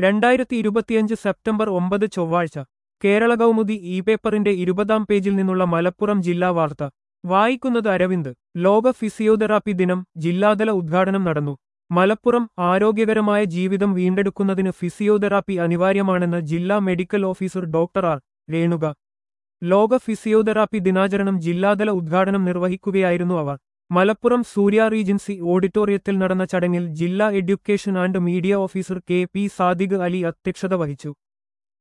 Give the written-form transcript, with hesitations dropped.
2025 September 9 ചൊവ്വാഴ്ച Kerala Kaumudi E പേപ്പറിന്റെ 20-ാം പേജിൽ നിന്നുള്ള മലപ്പുറം ജില്ലാ വാർത്ത വായിക്കുന്നത് അരവിന്ദ്. ലോക ഫിസിയോതെറാപ്പി ദിനം ജില്ലാതല ഉദ്ഘാടനം നടന്നു. മലപ്പുറം ആരോഗ്യകരമായ ജീവിതം വീണ്ടെടുക്കുന്നതിന് ഫിസിയോതെറാപ്പി അനിവാര്യമാണെന്ന് ജില്ലാ medical officer doctor R. Renuka. ലോക ഫിസിയോതെറാപ്പി ദിനാചരണം ജില്ലാതല ഉദ്ഘാടനം നിർവഹിക്കുകയായിരുന്നു അവർ. മലപ്പുറം സൂര്യ റീജൻസി ഓഡിറ്റോറിയത്തിൽ നടന്ന ചടങ്ങിൽ ജില്ലാ education and media officer K. P. Sadiq Ali അധ്യക്ഷത വഹിച്ചു.